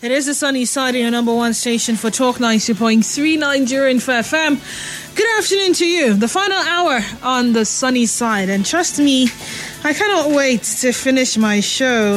It is the sunny side of your number one station for Talk 90.3 Nigerian for FM. Good afternoon to you. The final hour on the sunny side. And trust me, I cannot wait to finish my show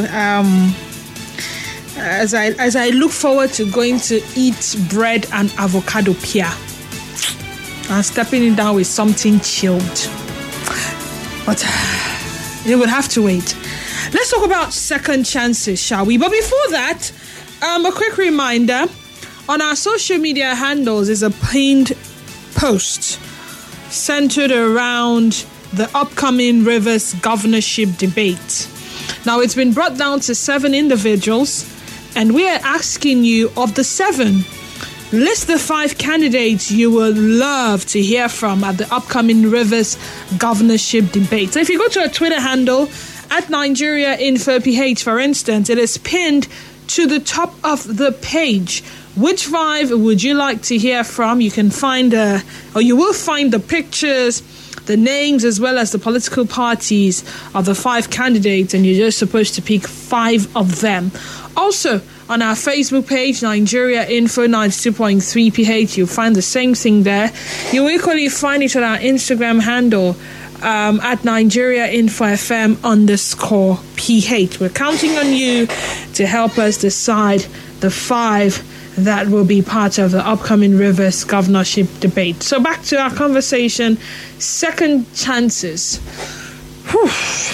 as I look forward to going to eat bread and avocado pia. I'm stepping it down with something chilled. But it would have to wait. Let's talk about second chances, shall we? But before that, a quick reminder, on our social media handles is a pinned post centered around the upcoming Rivers governorship debate. Now, it's been brought down to 7 individuals, and we are asking you, of the 7, list the 5 candidates you would love to hear from at the upcoming Rivers governorship debate. So if you go to our Twitter handle, at Nigeria Info PH, for instance, it is pinned to the top of the page. Which 5 would you like to hear from? You can find you will find the pictures, the names, as well as the political parties of the 5 candidates, and you're just supposed to pick 5 of them. Also, on our Facebook page, Nigeria Info 92.3 PH, you'll find the same thing there. You'll equally find it on our Instagram handle, at Nigeria Info FM _PH. We're counting on you to help us decide the 5 that will be part of the upcoming Rivers governorship debate. So back to our conversation, second chances. Whew.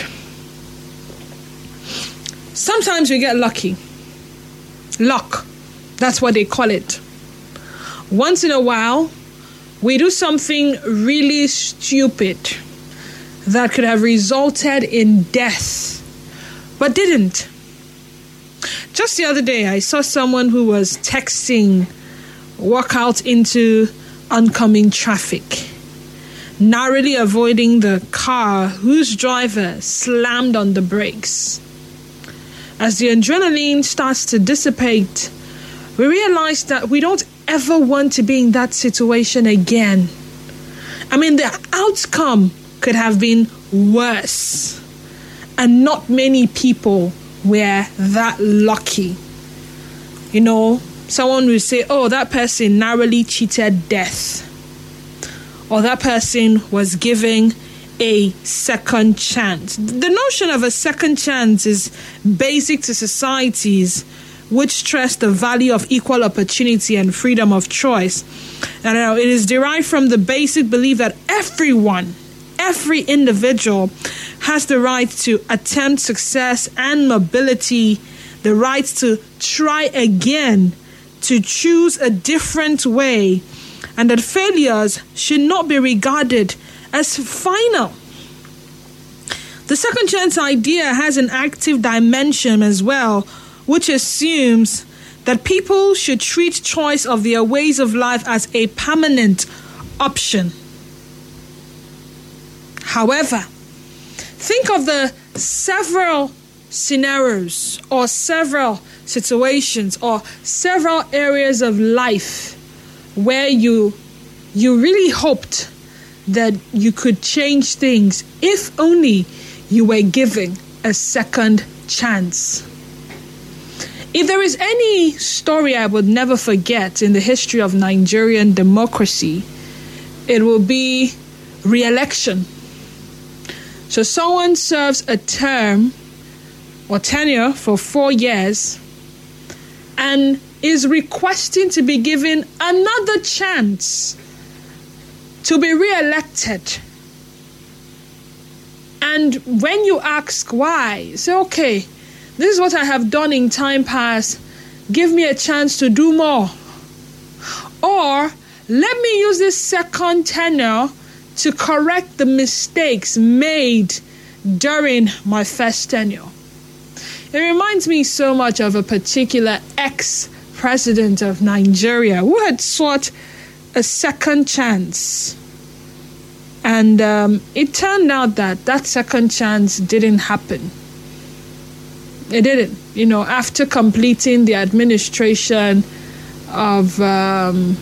Sometimes we get lucky. Luck, that's what they call it. Once in a while, we do something really stupid that could have resulted in death, but didn't. Just the other day, I saw someone who was texting walk out into oncoming traffic, narrowly avoiding the car whose driver slammed on the brakes. As the adrenaline starts to dissipate, we realize that we don't ever want to be in that situation again. I mean, the outcome could have been worse, and not many people were that lucky. You know, someone will say, oh, that person narrowly cheated death, or that person was given a second chance. The notion of a second chance is basic to societies which stress the value of equal opportunity and freedom of choice. And it is derived from the basic belief that every individual has the right to attempt success and mobility, the right to try again, to choose a different way, and that failures should not be regarded as final. The second chance idea has an active dimension as well, which assumes that people should treat choice of their ways of life as a permanent option. However, think of the several scenarios or several situations or several areas of life where you really hoped that you could change things if only you were given a second chance. If there is any story I would never forget in the history of Nigerian democracy, it will be re-election. So someone serves a term or tenure for 4 years and is requesting to be given another chance to be re-elected. And when you ask why, you say, okay, this is what I have done in time past. Give me a chance to do more. Or let me use this second tenure to correct the mistakes made during my first tenure. It reminds me so much of a particular ex-president of Nigeria who had sought a second chance. And it turned out that second chance didn't happen. It didn't. You know, after completing the administration of the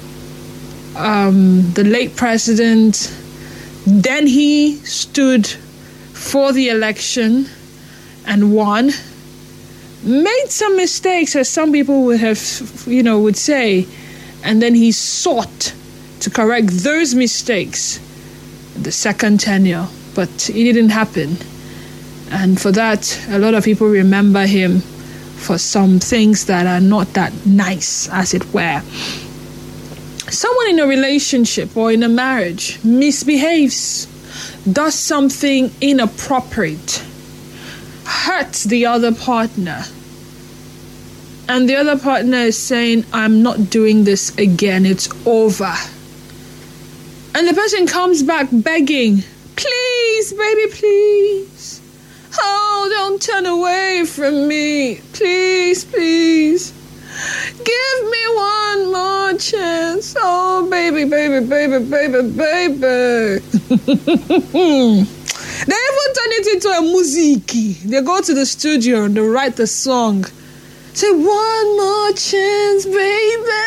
late president, then he stood for the election and won. made some mistakes, as some people would have, would say, and then he sought to correct those mistakes the second tenure, but it didn't happen. And for that, a lot of people remember him for some things that are not that nice, as it were. Someone in a relationship or in a marriage misbehaves, does something inappropriate, hurts the other partner, and the other partner is saying, I'm not doing this again, it's over. And the person comes back begging, please, baby, please. Oh, don't turn away from me. Please, please. Give me one more chance. Oh, baby, baby, baby, baby, baby. They even turn it into a musiki. They go to the studio and they write the song. Say, one more chance, baby.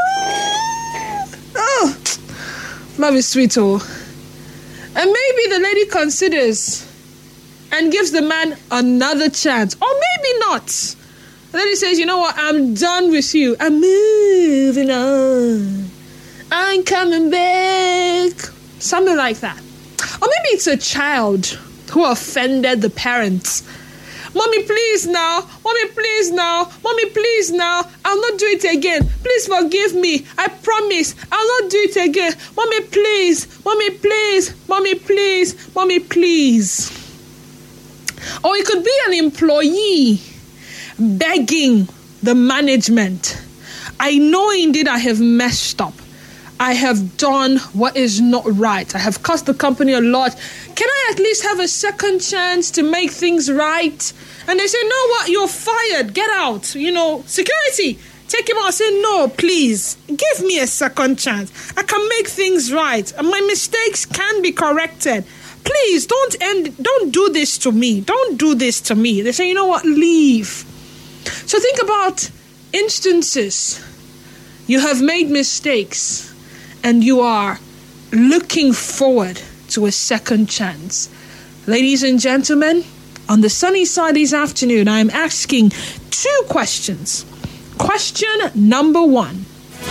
Oh, love is sweet, oh. And maybe the lady considers and gives the man another chance. Or maybe not. And then he says, you know what, I'm done with you. I'm moving on. I'm coming back. Something like that. Or maybe it's a child who offended the parents. Mommy, please now. Mommy, please now. Mommy, please now. I'll not do it again. Please forgive me. I promise. I'll not do it again. Mommy, please. Mommy, please. Mommy, please. Mommy, please. Or it could be an employee begging the management. I know indeed I have messed up. I have done what is not right. I have cost the company a lot. Can I at least have a second chance to make things right? And they say, no, what? You're fired. Get out. Security. Take him out. Say, no, please. Give me a second chance. I can make things right. And my mistakes can be corrected. Please, don't do this to me. Don't do this to me. They say, you know what? Leave. So think about instances. You have made mistakes and you are looking forward to a second chance. Ladies and gentlemen, on the sunny side this afternoon, I'm asking 2 questions. Question number 1.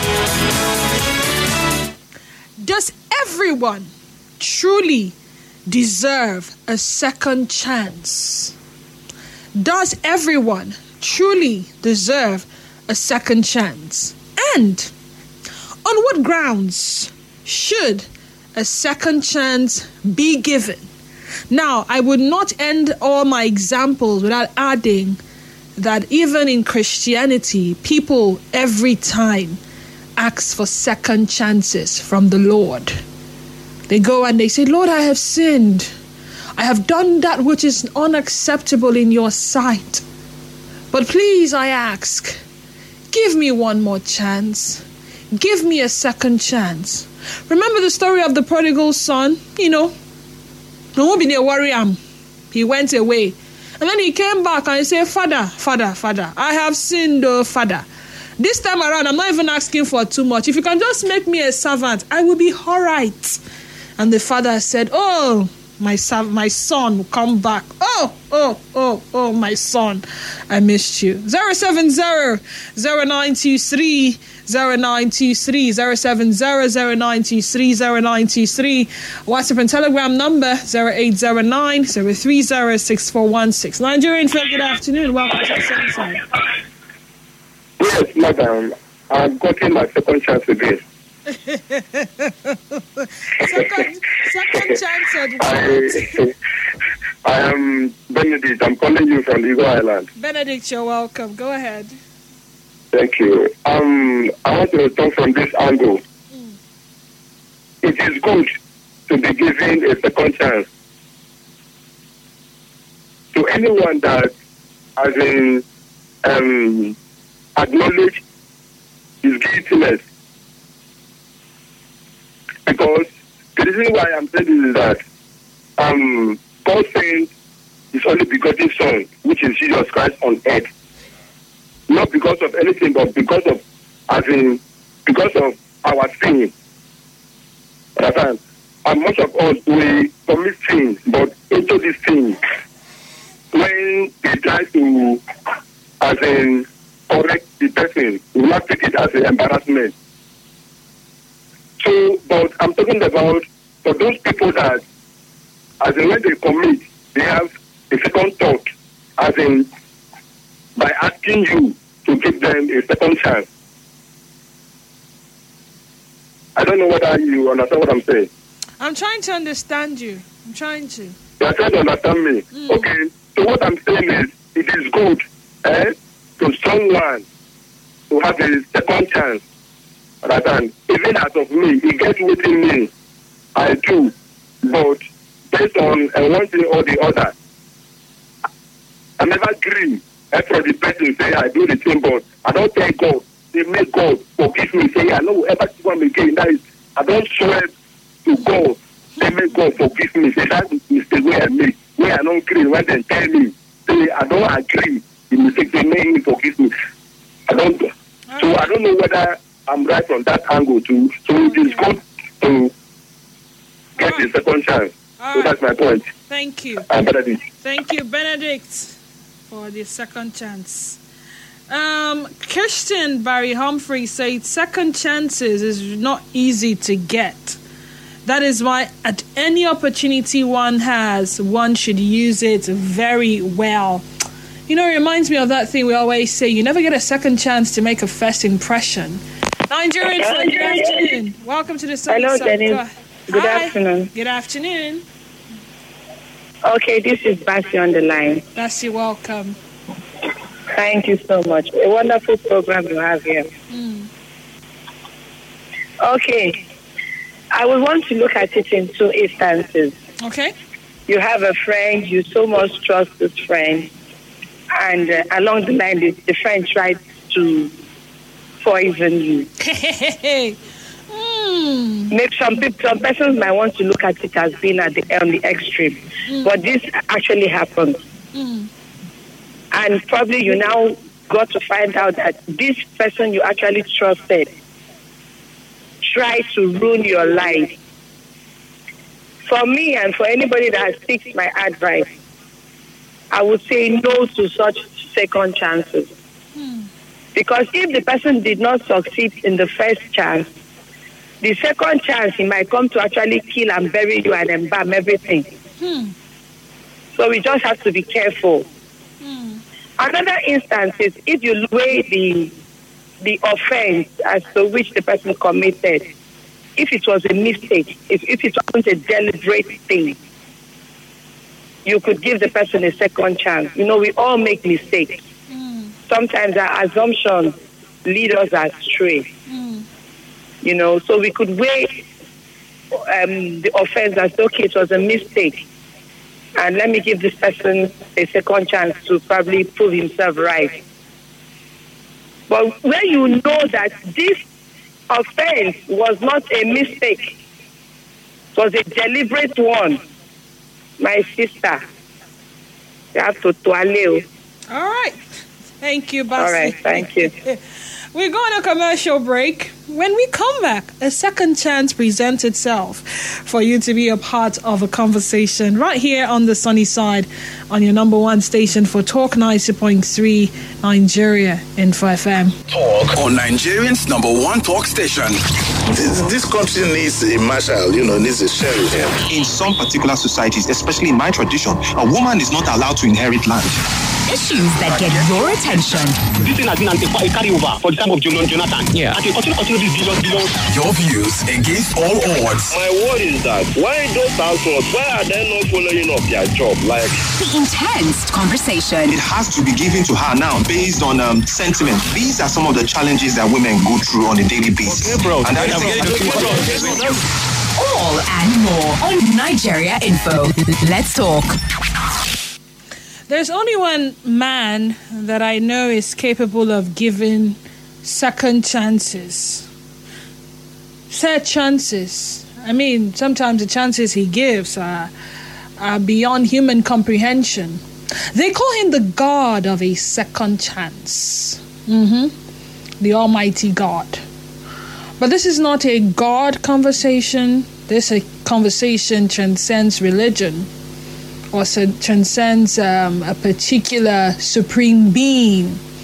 Does everyone truly deserve a second chance? Does everyone truly deserve a second chance? And on what grounds should a second chance be given? Now, I would not end all my examples without adding that even in Christianity, people every time ask for second chances from the Lord. They go and they say, Lord, I have sinned. I have done that which is unacceptable in your sight. But please, I ask, give me one more chance. Give me a second chance. Remember the story of the prodigal son? No one be worry him. He went away. And then he came back and he said, Father, I have sinned, oh Father. This time around, I'm not even asking for too much. If you can just make me a servant, I will be all right. And the father said, oh, my son will come back. Oh, my son, I missed you. 070-0923-0923, 070-0923-0923. WhatsApp and Telegram number 0809-030-6416. Nigerian friend, good afternoon. Welcome to the Sunshine. Yes, madam. I've gotten my second chance again. second chance at what? I am Benedict. I'm calling you from Eagle Island. Benedict, you're welcome. Go ahead. Thank you. I want to talk from this angle. It is good to be given a second chance to anyone that has been acknowledged his guiltiness. Because the reason why I'm saying this is that God sent His only begotten Son, which is Jesus Christ on earth. Not because of anything, but because of our sin. And most of us, we commit sin, but into this sin, when they try to as in correct the person, will not take it as an embarrassment. So, but I'm talking about for those people that, as in when they commit, they have a second thought, as in by asking you to give them a second chance. I don't know whether you understand what I'm saying. I'm trying to understand you. I'm trying to. You are trying to understand me. Okay. So what I'm saying is, it is good to someone to have a second chance. Rather, even as of me, it gets within me. I do. But based on one thing or the other, I never agree for the person say I do the thing, but I don't tell God. They make God forgive me. Say I know ever see one again. That is, I don't swear to God. They make God forgive me. Say that mistake where I make, where I don't agree. When they tell me, say I don't agree. The mistake they make me forgive me. I don't. So I don't know whether I'm right from that angle too. So it is good to get the second chance. So that's my point. Thank you. Benedict. Thank you, Benedict, for the second chance. Christian Barry Humphrey said second chances is not easy to get. That is why at any opportunity one has, one should use it very well. You know, it reminds me of that thing we always say, you never get a second chance to make a first impression. Nigerians, good afternoon. Welcome to the Sunny Hello, Side. Dennis. Good afternoon. Good afternoon. Okay, this is Basi on the line. Basi, welcome. Thank you so much. A wonderful program you have here. Okay, I would want to look at it in two instances. Okay. You have a friend, you so much trust this friend, and along the line, the friend tries to poison you. Maybe some persons might want to look at it as being on the extreme, but this actually happened. And probably you now got to find out that this person you actually trusted tried to ruin your life. For me and for anybody that seeks my advice, I would say no to such second chances. Because if the person did not succeed in the first chance, the second chance he might come to actually kill and bury you and embalm everything. So we just have to be careful. Another instance is if you weigh the offense as to which the person committed, if it was a mistake, if it wasn't a deliberate thing, you could give the person a second chance. You know, we all make mistakes. Sometimes our assumptions lead us astray. You know, so we could weigh the offense as, okay, it was a mistake, and let me give this person a second chance to probably prove himself right. But when you know that this offense was not a mistake, it was a deliberate one, my sister, you have to toile. All right. Thank you, Basi. All right, thank you. We're going to a commercial break. When we come back, a second chance presents itself for you to be a part of a conversation right here on the Sunny Side on your number one station for Talk 90.3 Nigeria Info FM. Talk on Nigerians' number one talk station. This country needs a marshal, needs a sheriff. In some particular societies, especially in my tradition, a woman is not allowed to inherit land. Issues that get your attention. This thing has been a carryover for the time of Jonathan. Yeah. And continue this billions. Your views against all odds. My word is that why those households, why are they not following up their job? Like The intense conversation. It has to be given to her now based on sentiment. These are some of the challenges that women go through on a daily basis. Okay, bro. And that All and more on Nigeria Info. Let's talk. There's only one man that I know is capable of giving second chances. Third chances. I mean, sometimes the chances he gives are beyond human comprehension. They call him the God of a second chance. The Almighty God. But this is not a God conversation. This conversation transcends religion. Or transcends a particular supreme being.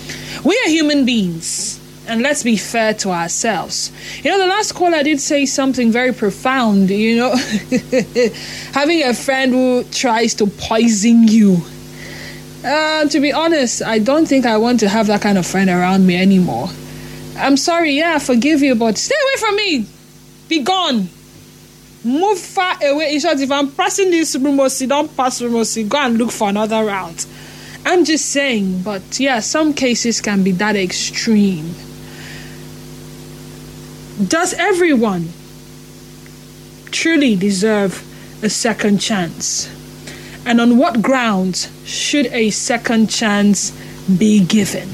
We are human beings, and let's be fair to ourselves. The last caller did say something very profound, having a friend who tries to poison you. To be honest, I don't think I want to have that kind of friend around me anymore. I'm sorry, I forgive you, but stay away from me. Be gone. Move far away. In short, if I'm passing this Rumosi, don't pass Rumosi. Go and look for another route. I'm just saying, but some cases can be that extreme. Does everyone truly deserve a second chance? And on what grounds should a second chance be given?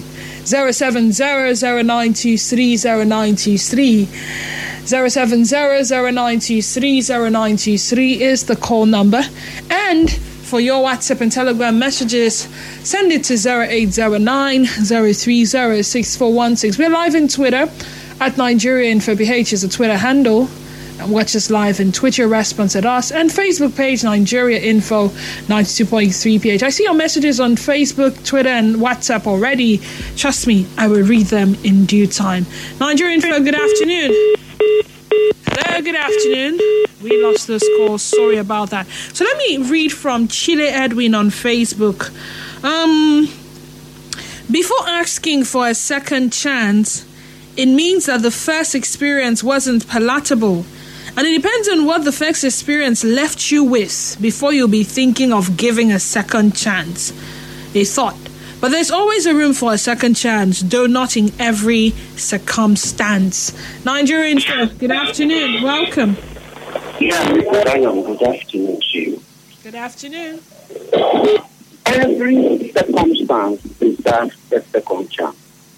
07009230923 07009230923 is the call number. And for your WhatsApp and Telegram messages, send it to 0809-030-6416. We're live in Twitter at Nigeria Info PH is a Twitter handle. And watch us live in Twitter, response at us, and Facebook page Nigeria Info 92.3 PH. I see your messages on Facebook, Twitter, and WhatsApp already. Trust me, I will read them in due time. Nigeria Info, good afternoon. Hello, good afternoon. We lost this call. Sorry about that. So let me read from Chile Edwin on Facebook. Before asking for a second chance, it means that the first experience wasn't palatable. And it depends on what the first experience left you with before you'll be thinking of giving a second chance. A thought. But there's always a room for a second chance, though not in every circumstance. Nigerian show, good afternoon. Welcome. Yeah, good afternoon to you. Good afternoon. Every circumstance deserves a second chance.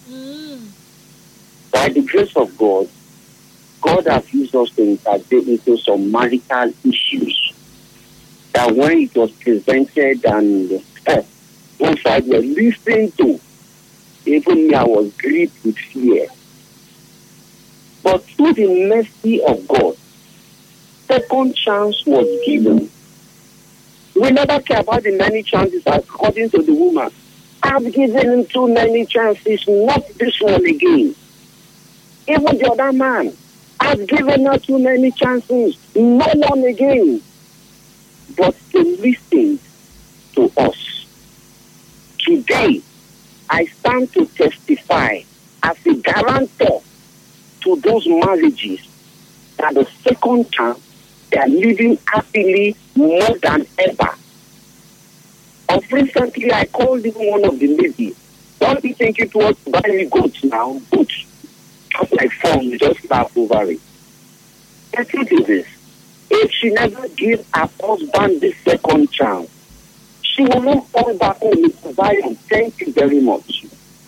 By the grace of God, God has used us to intervene into some marital issues that when it was presented and once I was listening to, even me, I was gripped with fear. But through the mercy of God, second chance was given. We never care about the many chances according to the woman. I've given him too many chances, not this one again. Even the other man, I've given her too many chances, no one again. But they listened to us. Today, I stand to testify as a guarantor to those marriages that the second chance, they are living happily more than ever. Of recently, I called even one of the ladies. Don't you think it was very good now? Good. Just like phone, just laugh over it. The truth is this. If she never gives her husband the second chance, she will not fall back home and Zion. Thank you very much.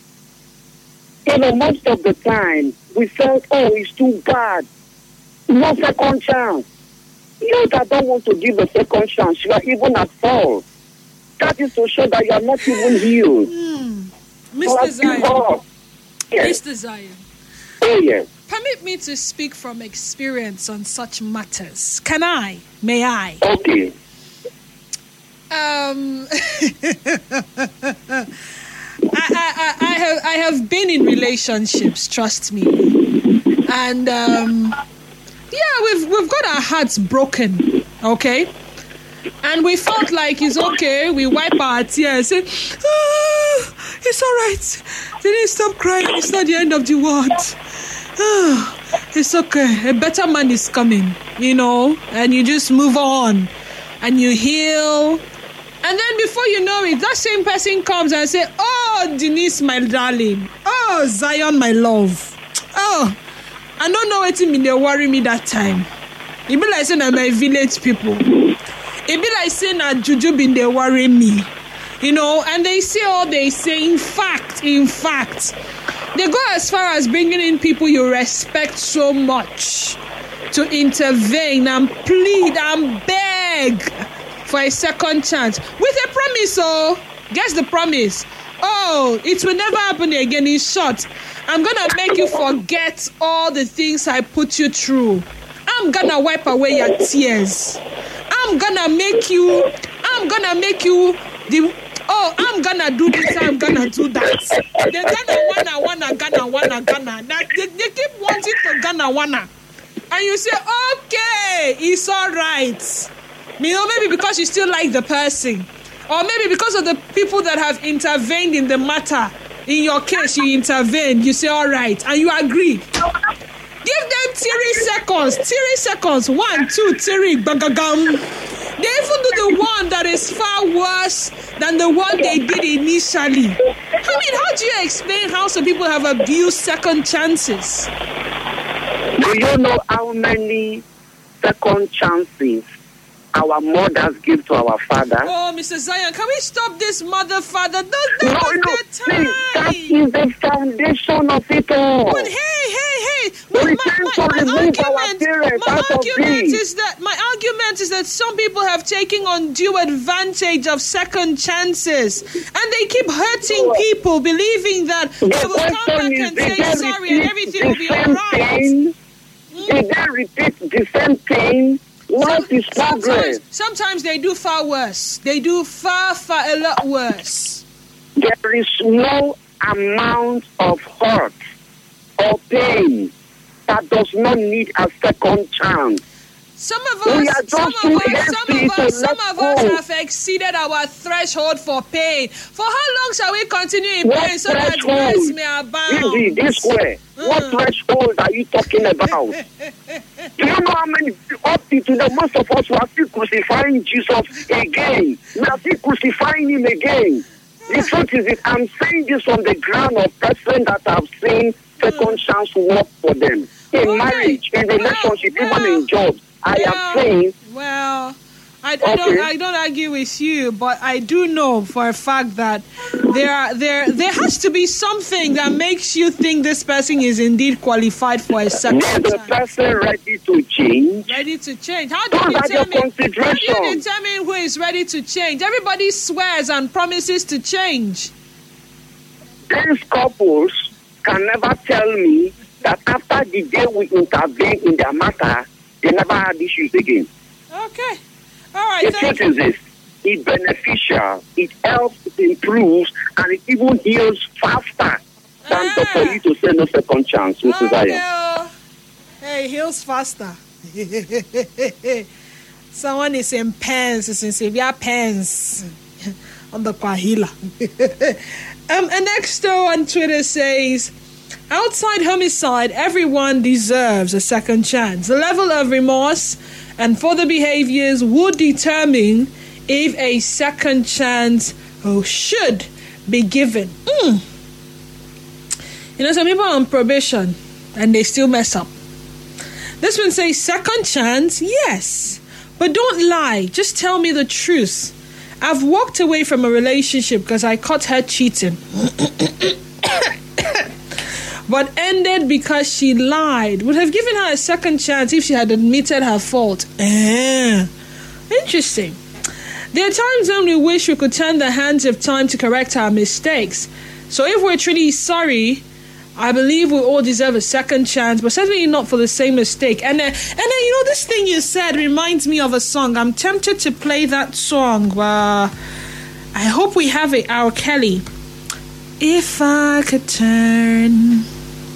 Most of the time, we felt, it's too bad. No second chance. You that don't want to give a second chance, you are even at fault. That is to show that you are not even healed. Mr. Zion. Yes. Mr. Zion. Oh, yes. Permit me to speak from experience on such matters. Can I? May I? Okay. I have been in relationships, trust me. And we've got our hearts broken, okay? And we felt like it's okay. We wipe our tears. Say, it's all right. They didn't stop crying. It's not the end of the world. It's okay. A better man is coming, and you just move on and you heal. And then before you know it, that same person comes and say, oh, Denise, my darling. Oh, Zion, my love. Oh, I don't know what they worry me that time. It be like saying that my village people. It be like saying that Juju been they worry me. And they say all they say. In fact, they go as far as bringing in people you respect so much to intervene and plead and beg for a second chance with a promise. Guess the promise. It will never happen again. In short, I'm gonna make you forget all the things I put you through. I'm gonna wipe away your tears. I'm gonna make you oh, I'm gonna do this, I'm gonna do that. They're gonna wanna. They keep wanting to gonna wanna. And you say, okay, it's all right. Maybe because you still like the person. Or maybe because of the people that have intervened in the matter. In your case, you intervened. You say, all right. And you agree. Give them 30 seconds. 30 seconds. 1, 2, 3. Bagagam. They even do the one that is far worse than the one they did initially. How do you explain how some people have abused second chances? Do you know how many second chances our mothers give to our fathers? Oh, Mr. Zion, can we stop this mother-father? That No, was the time. that is the foundation of it all. But hey. We tend to remove our parents out of this. My argument is that some people have taken undue advantage of second chances, and they keep hurting people, believing that they will come back and say sorry and everything will be all right. Did they repeat the same thing? What is progress? Sometimes they do far worse. They do far a lot worse. There is no amount of hurt or pain that does not need a second chance. Some of us have exceeded our threshold for pain. For how long shall we continue in pain so that grace may abound? This way. What threshold are you talking about? Do you know how many up to the most of us who are still crucifying Jesus again? We are still crucifying him again. The truth is that I'm saying this from the ground of person that I've seen second chance work for them. In marriage, in relationship, even in jobs. I am saying. Well, I don't argue with you, but I do know for a fact that there has to be something that makes you think this person is indeed qualified for a second chance. Is the person ready to change? Ready to change. How do you determine who is ready to change? Everybody swears and promises to change. These couples can never tell me that after the day we intervene in their matter, they never had issues again. Okay. All right. The truth is this. It's beneficial. It helps, it improves, and it even heals faster than for you to say no second chance, Mrs. Zion. Hey, heals faster. Someone is in pens, is in severe pens on the Kwahila. And next on Twitter says, outside homicide, everyone deserves a second chance. The level of remorse and further behaviors would determine if a second chance should be given. Some people are on probation and they still mess up. This one says, second chance, yes. But don't lie. Just tell me the truth. I've walked away from a relationship because I caught her cheating. But ended because she lied. Would have given her a second chance if she had admitted her fault. Interesting. There are times when we wish we could turn the hands of time to correct our mistakes. So if we're truly sorry, I believe we all deserve a second chance, but certainly not for the same mistake. And then this thing you said reminds me of a song. I'm tempted to play that song. I hope we have it, R. Kelly. If I could turn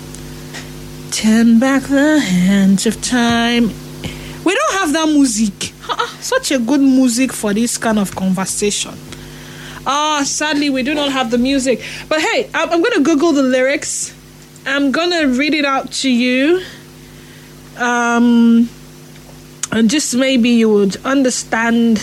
back the hands of time. We don't have that music. Such a good music for this kind of conversation. Sadly, we do not have the music. But hey, I'm going to Google the lyrics. I'm going to read it out to you. And just maybe you would understand.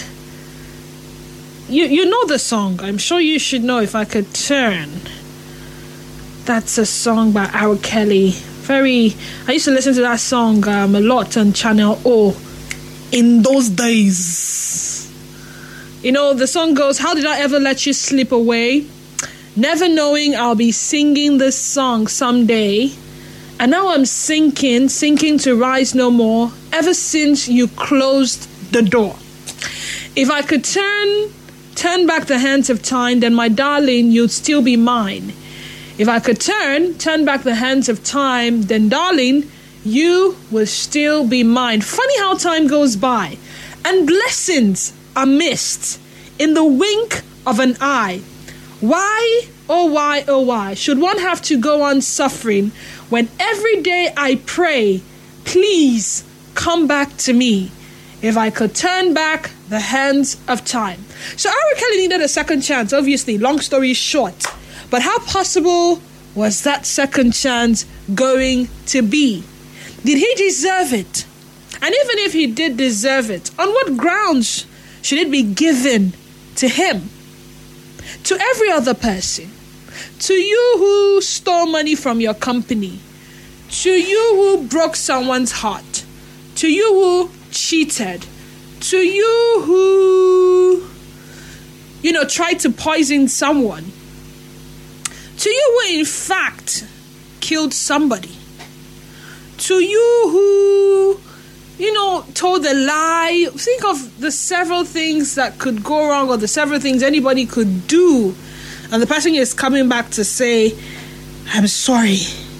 You know the song. I'm sure you should know. If I could turn. That's a song by R. Kelly. I used to listen to that song a lot on Channel O in those days. The song goes, how did I ever let you slip away? Never knowing I'll be singing this song someday. And now I'm sinking to rise no more, ever since you closed the door. If I could turn back the hands of time, then my darling, you'd still be mine. If I could turn back the hands of time, then darling, you will still be mine. Funny how time goes by and blessings are missed in the wink of an eye. Why, oh why, should one have to go on suffering when every day I pray, please come back to me? If I could turn back the hands of time. So R. Kelly needed a second chance, obviously, long story short. But how possible was that second chance going to be? Did he deserve it? And even if he did deserve it, on what grounds should it be given to him? To every other person. To you who stole money from your company. To you who broke someone's heart. To you who cheated. To you who, tried to poison someone. To you who, in fact, killed somebody. To you who, told a lie. Think of the several things that could go wrong or the several things anybody could do. And the person is coming back to say, I'm sorry.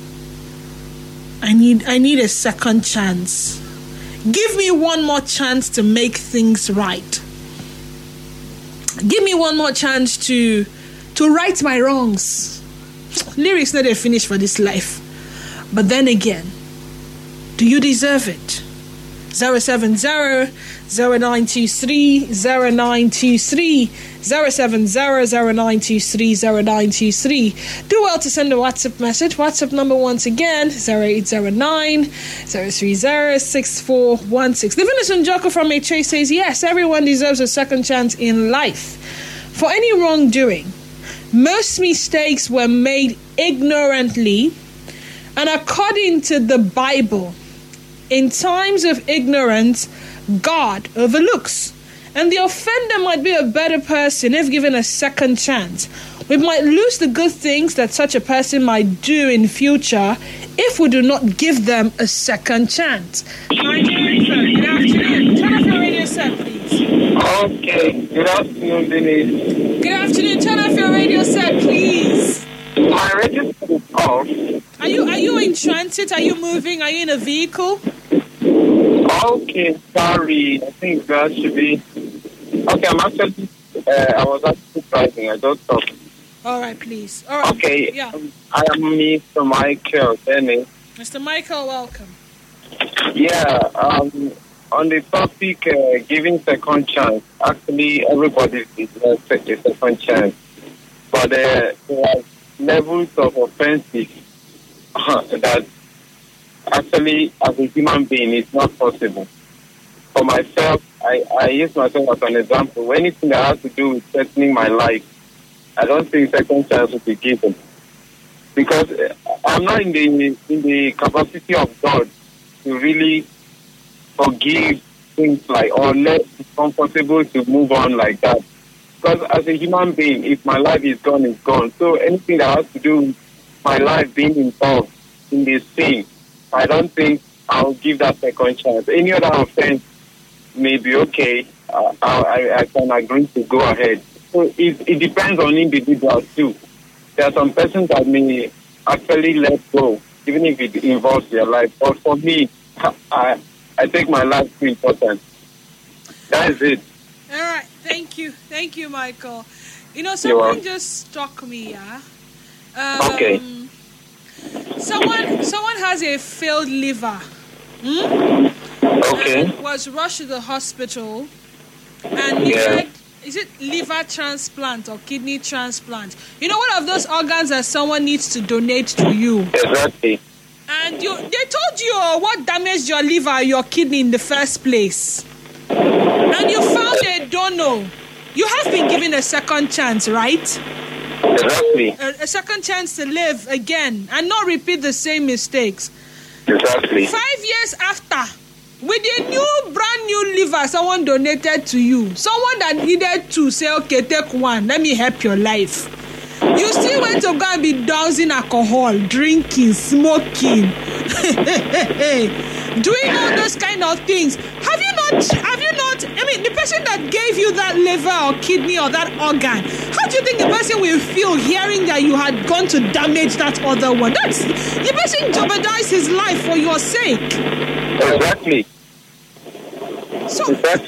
I need a second chance. Give me one more chance to make things right. Give me one more chance to right my wrongs. Lyrics not a finish for this life. But then again, do you deserve it? 070-0923-0923 070-0923-0923. Do well to send a WhatsApp message. WhatsApp number once again 0809-030-6416. Livingston Joko from HA says, yes, everyone deserves a second chance in life for any wrongdoing. Most mistakes were made ignorantly, and according to the Bible, in times of ignorance, God overlooks. And the offender might be a better person if given a second chance. We might lose the good things that such a person might do in future if we do not give them a second chance. Good afternoon. Turn off your radio set, please. Okay. Good afternoon, Denise. Good afternoon. Turn off your radio set, please. My radio set is off. Are you in transit? Are you moving? Are you in a vehicle? Okay, sorry. I think that should be... Okay, I'm actually... I was actually driving. I don't talk. All right, please. All right. Okay. Yeah. I am Mr. Michael. Mr. Michael, welcome. Yeah. On the topic, giving second chance. Actually, everybody deserves a second chance. But there are levels of offenses that actually, as a human being, it's not possible. For myself, I use myself as an example. Anything that has to do with threatening my life, I don't think second chance will be given. Because I'm not in the capacity of God to really forgive things like, or let it comfortable to move on like that. Because as a human being, if my life is gone, it's gone. So anything that has to do with my life being involved in this thing, I don't think I'll give that second chance. Any other offense may be okay. I can agree to go ahead. So it depends on individuals too. There are some persons that may actually let go, even if it involves their life. But for me, I take my life too important. That is it. All right. Thank you, Michael. Someone just struck me, yeah? Okay. Someone has a failed liver. Okay. And was rushed to the hospital and needed, is it liver transplant or kidney transplant? One of those organs that someone needs to donate to you. Exactly. And they told you what damaged your liver or your kidney in the first place. And you found a donor. You have been given a second chance, right? Exactly. A second chance to live again and not repeat the same mistakes. Exactly. 5 years after, with a brand new liver someone donated to you, someone that needed to say, okay, take one, let me help your life. You still went to go and be dousing alcohol, drinking, smoking, doing all those kind of things. Have you not, the person that gave you that liver or kidney or that organ, how do you think the person will feel hearing that you had gone to damage that other one? The person jeopardized his life for your sake. Exactly. So, exactly.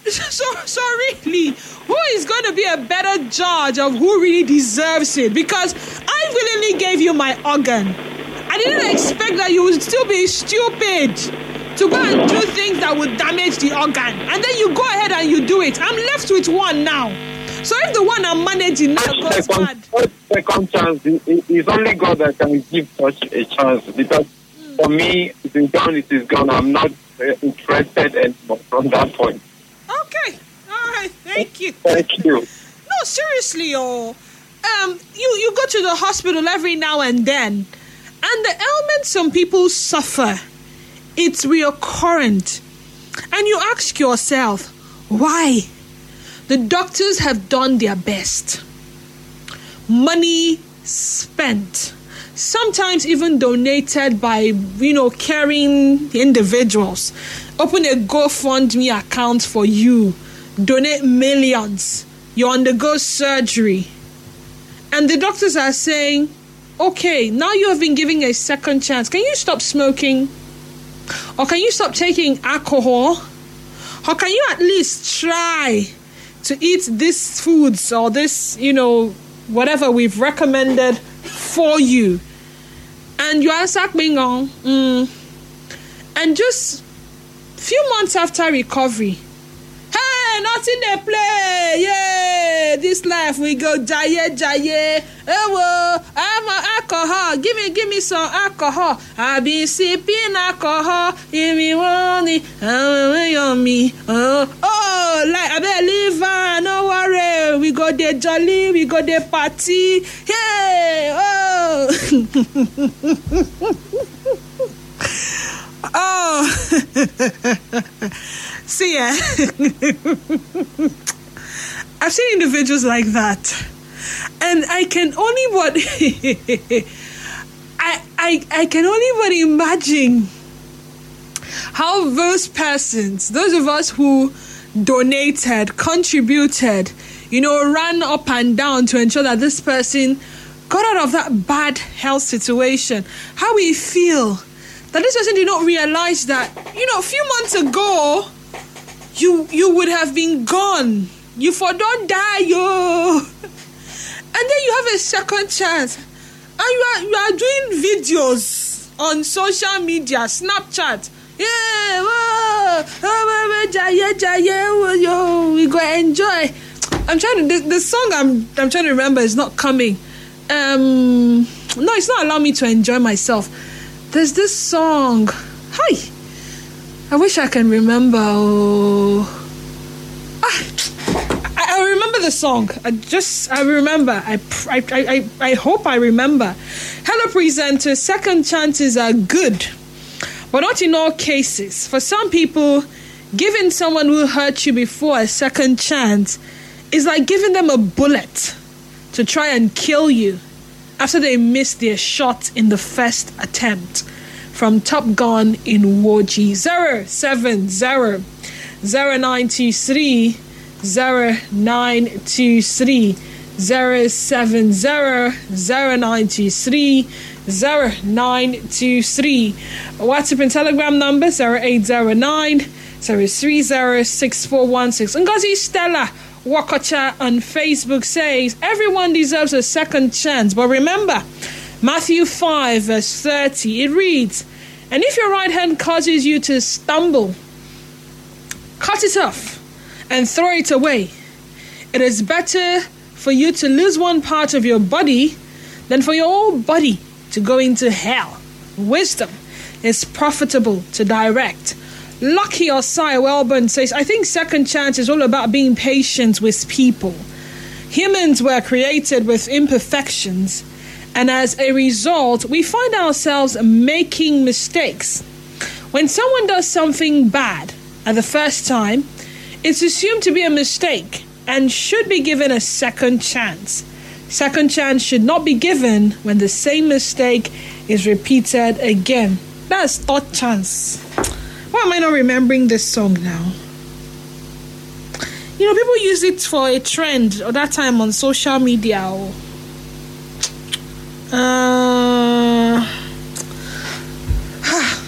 So really, who is going to be a better judge of who really deserves it? Because I willingly gave you my organ. I didn't expect that you would still be stupid to go and do things that would damage the organ. And then you go ahead and you do it. I'm left with one now. So if the one I'm managing now goes bad... Second chance, it's only God that can give such a chance. Because for me, it is gone. I'm not interested anymore from that point. Okay. All right. Thank you. Thank you. No, seriously, you go to the hospital every now and then, and the ailment some people suffer, it's recurrent. And you ask yourself, why? The doctors have done their best. Money spent. Sometimes even donated by, caring individuals. Open a GoFundMe account for you. Donate millions. You undergo surgery. And the doctors are saying, okay, now you have been given a second chance. Can you stop smoking? Or can you stop taking alcohol? Or can you at least try to eat these foods or this, whatever we've recommended for you? And you are sucking on. And just few months after recovery, hey, nothing they play. Yeah, this life we go jaye. Oh, I'm alcohol. Give me some alcohol. I be sipping alcohol. Give me money. On me. Oh, like I believe. No worry. We go there jolly. We go there party. Hey, oh. Oh, see, I've seen individuals like that, and I can only I can only imagine how those persons, those of us who donated, contributed, ran up and down to ensure that this person got out of that bad health situation, how we feel. That this person did not realize that, a few months ago, you would have been gone. You don't die, yo. And then you have a second chance. And you are doing videos on social media, Snapchat. Yeah, we go enjoy. I'm trying to, the song I'm trying to remember is not coming. No, it's not allowing me to enjoy myself. There's this song. Hi. I wish I can remember. I remember the song. I remember. I hope I remember. Hello, presenter. Second chances are good, but not in all cases. For some people, giving someone who hurt you before a second chance is like giving them a bullet to try and kill you after they missed their shot in the first attempt. From Top Gun in Woji. 070 0923 0923 070 0923 0923. WhatsApp and Telegram number 0809 030 6416. Ngozi Stella Wakocha on Facebook says, everyone deserves a second chance. But remember, Matthew 5 verse 30, it reads, and if your right hand causes you to stumble, cut it off and throw it away. It is better for you to lose one part of your body than for your whole body to go into hell. Wisdom is profitable to direct. Lucky Osai Wellburn says, I think second chance is all about being patient with people. Humans were created with imperfections, and as a result, we find ourselves making mistakes. When someone does something bad at the first time, it's assumed to be a mistake and should be given a second chance. Second chance should not be given when the same mistake is repeated again. That's third chance. Why am I not remembering this song now? People use it for a trend or that time on social media.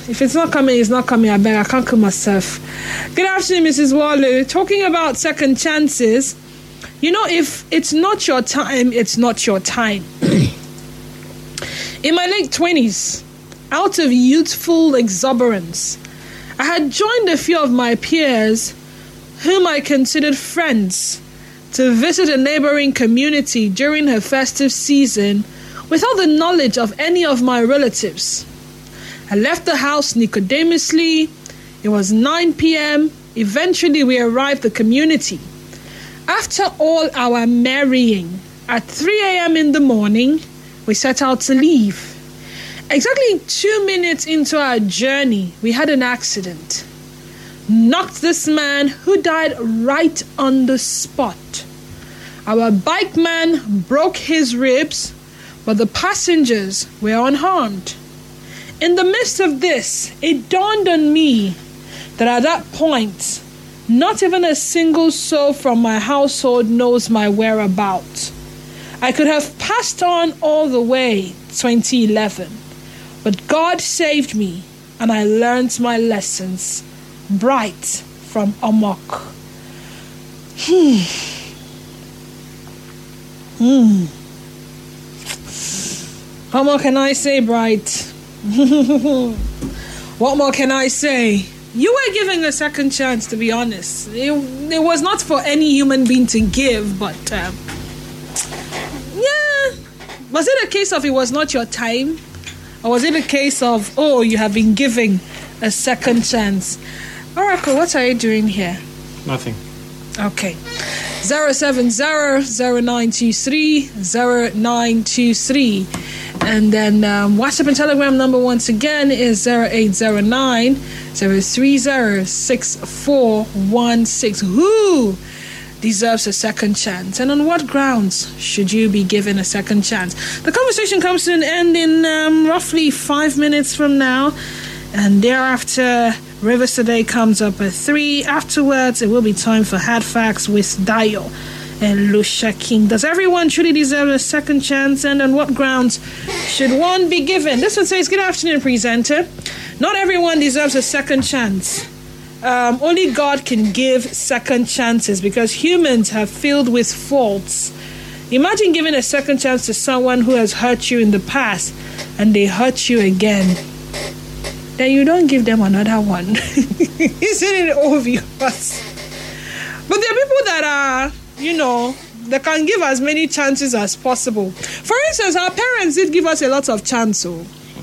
If it's not coming, it's not coming. I beg, I can't kill myself. Good afternoon, Mrs. Walu. Talking about second chances, you know, if it's not your time, it's not your time. In my late 20s, out of youthful exuberance, I had joined a few of my peers, whom I considered friends, to visit a neighboring community during her festive season without the knowledge of any of my relatives. I left the house nicodemously. It was 9 p.m. Eventually, we arrived at the community. After all our marrying, at 3 a.m. in the morning, we set out to leave. Exactly 2 minutes into our journey, we had an accident. Knocked this man who died right on the spot. Our bike man broke his ribs, but the passengers were unharmed. In the midst of this, it dawned on me that at that point, not even a single soul from my household knows my whereabouts. I could have passed on all the way 2011, but God saved me and I learned my lessons bright from Amok. What more can I say, Bright? What more can I say? You were given a second chance, to be honest. It was not for any human being to give, but yeah. Was it a case of it was not your time? Or was it a case of, oh, you have been given a second chance? Oracle, what are you doing here? Nothing. Okay. 070-0923-0923. And then WhatsApp and Telegram number once again is 0809-030-6416. Who deserves a second chance? And on what grounds should you be given a second chance? The conversation comes to an end in roughly 5 minutes from now. And thereafter, Rivers Today comes up at 3. Afterwards, it will be time for Hard Facts with Dio and Lucia King. Does everyone truly deserve a second chance? And on what grounds should one be given? This one says, good afternoon, presenter. Not everyone deserves a second chance. Only God can give second chances because humans have filled with faults. Imagine giving a second chance to someone who has hurt you in the past and they hurt you again. Then you don't give them another one. Isn't it obvious? But there are people that are, you know, they can give as many chances as possible. For instance, our parents did give us a lot of chances.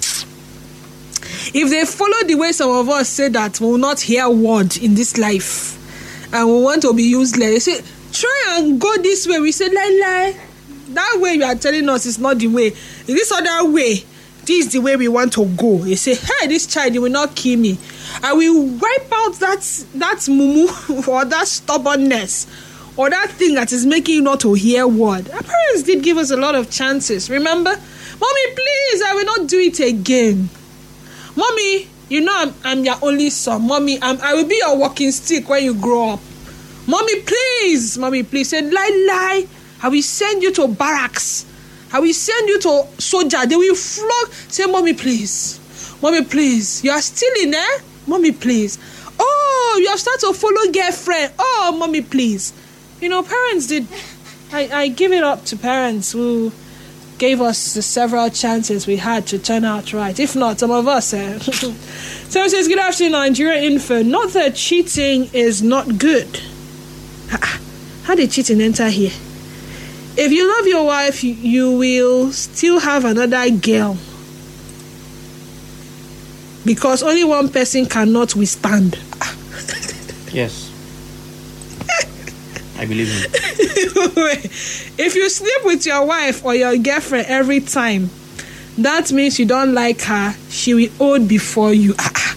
If they follow the way some of us say that we will not hear word in this life and we want to be useless, they say, try and go this way. We say, lie. That way you are telling us is not the way. This other way, this is the way we want to go. You say, hey, this child, you will not kill me. I will wipe out that mumu or that stubbornness or that thing that is making you not to hear word. Our parents did give us a lot of chances. Remember? Mommy, please, I will not do it again. Mommy, you know I'm your only son. Mommy, I will be your walking stick when you grow up. Mommy, please. Say, lie. I will send you to barracks. I will send you to soldier. They will flog. Say, Mommy, please. You are still in there? Mommy, please. Oh, you have started to follow girlfriend. Oh, Mommy, please. You know, parents did. I give it up to parents who gave us the several chances we had to turn out right. If not, some of us. So it says, good afternoon, Nigeria Info. Not that cheating is not good. How did cheating enter here? If you love your wife, you will still have another girl. Because only one person cannot withstand. Yes. I believe in it. If you sleep with your wife or your girlfriend every time, that means you don't like her. She will old before you.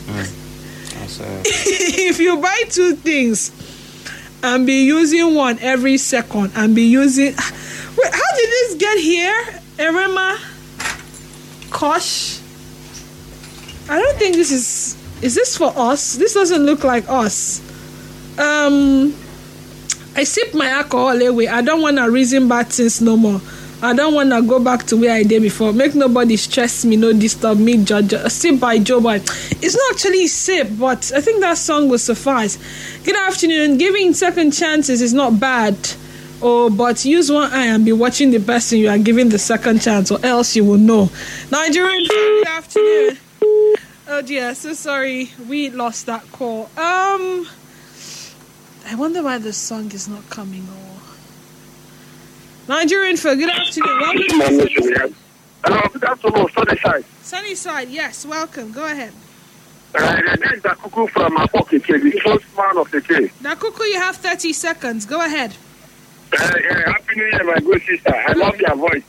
If you buy two things and be using one every second and be using... Wait, how did this get here? Erema? Kosh? I don't think this is... Is this for us? This doesn't look like us. I sip my alcohol away. I don't want to reason bad things no more. I don't want to go back to where I did before. Make nobody stress me, no disturb me, judge. Sip by Joe Boy. It's not actually sip, but I think that song will suffice. Good afternoon. Giving second chances is not bad. Oh, but use one eye and be watching the person you are giving the second chance, or else you will know. Nigerian, good afternoon. Oh dear, so sorry. We lost that call. I wonder why the song is not coming on. Nigerian for good afternoon. Welcome. Hello, good afternoon, Sunnyside. Sunnyside, yes, welcome. Go ahead. This is Dakuku from Apoke, the first man of the day. Dakuku, you have 30 seconds. Go ahead. Happy New Year, my good sister. I love your voice.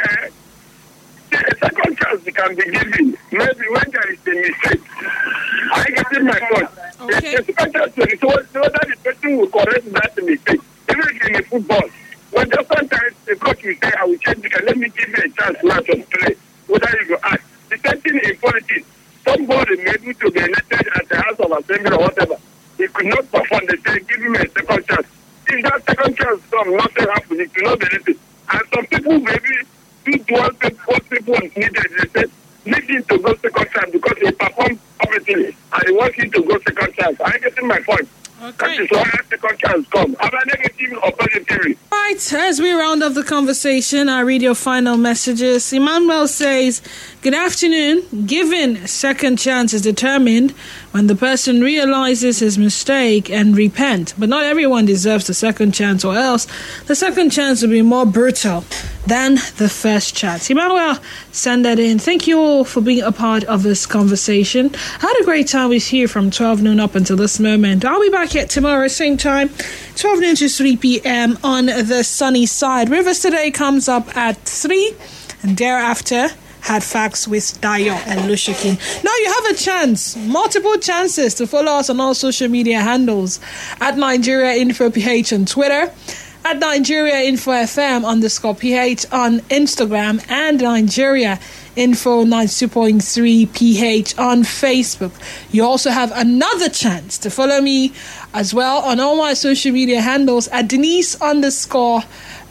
A second chance can be given. Maybe when there is a mistake. I get in my point. Okay. The second chance is whether the person will correct that mistake. Even in football. When just sometimes the coach will say, I will change it, let me give you a chance now to play. Whether you go ask. The same thing in politics. Somebody may be to be elected at the House of Assembly or whatever. He could not perform. They say, give him a second chance. If that second chance comes, nothing happens. It will not be anything. And some people maybe do what people needed. They say, need him to go second chance because he performed everything. And he wants him to go second chance. I get in my point. Okay. That is why second chance come. Have a negative or positive. Right, as we round up the conversation, I read your final messages. Emmanuel says, good afternoon. Given second chance is determined when the person realizes his mistake and repent. But not everyone deserves the second chance, or else the second chance will be more brutal than the first chance. Emmanuel, send that in. Thank you all for being a part of this conversation. I had a great time with you from 12 noon up until this moment. I'll be back here tomorrow, same time, 12 noon to 3 p.m. on the sunny side. Rivers Today comes up at 3, and thereafter, Had Facts with Dayo and Lushakin. Now you have a chance, multiple chances to follow us on all social media handles at Nigeria Info PH on Twitter, at Nigeria Info FM _PH on Instagram, and Nigeria Info 92.3 PH on Facebook. You also have another chance to follow me as well on all my social media handles at Denise at _Denise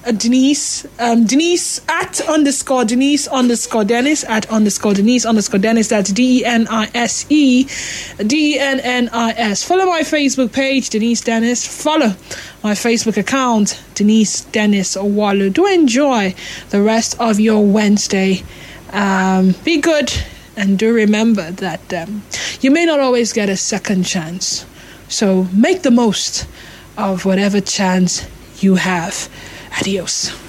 at _Denise at _Denise Dennis. That's DENISE. Follow my Facebook page, Denise Dennis. Follow my Facebook account, Denise Dennis Owalu. Do enjoy the rest of your Wednesday. Be good, and do remember that you may not always get a second chance. So make the most of whatever chance you have. Adios.